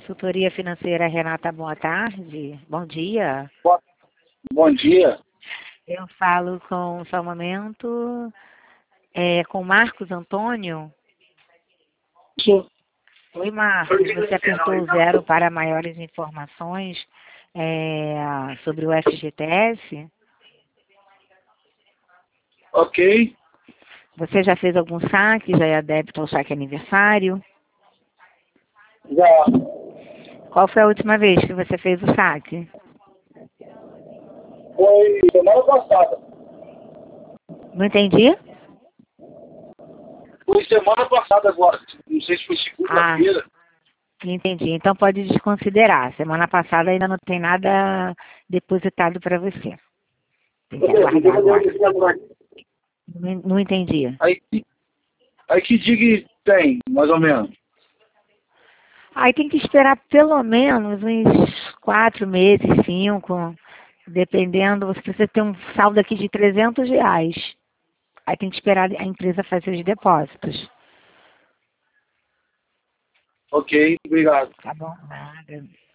Consultoria Financeira Renata, boa tarde. Bom dia. Bom dia. Eu falo com, só um momento, com Marcos Antônio. Sim. Oi, Marcos. Você apertou o 0 para maiores informações sobre o FGTS? Ok. Você já fez algum saque? Já é débito ou saque aniversário? Já. Qual foi a última vez que você fez o saque? Foi semana passada. Não entendi? Foi semana passada agora. Não sei se foi segunda-feira. Entendi. Então pode desconsiderar. Semana passada ainda não tem nada depositado para você. Tem que aguardar agora. Não entendi. Aí que dia que tem, mais ou menos? Aí tem que esperar pelo menos uns 4 meses, 5, dependendo. Você precisa ter um saldo aqui de R$ 300. Aí tem que esperar a empresa fazer os depósitos. Ok, obrigado. Tá bom? Nada.